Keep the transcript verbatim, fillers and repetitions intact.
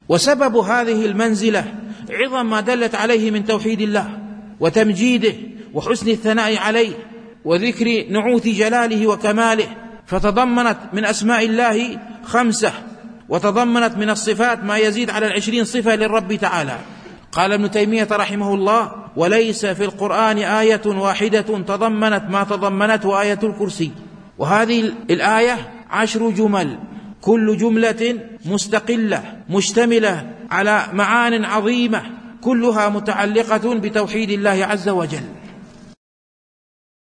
وسبب هذه المنزلة عظم ما دلت عليه من توحيد الله وتمجيده وحسن الثناء عليه وذكر نعوت جلاله وكماله، فتضمنت من أسماء الله خمسة، وتضمنت من الصفات ما يزيد على العشرين صفة للرب تعالى. قال ابن تيمية رحمه الله: وليس في القرآن آية واحدة تضمنت ما تضمنته آية الكرسي. وهذه الآية عشر جمل، كل جملة مستقلة مشتملة على معان عظيمة، كلها متعلقة بتوحيد الله عز وجل.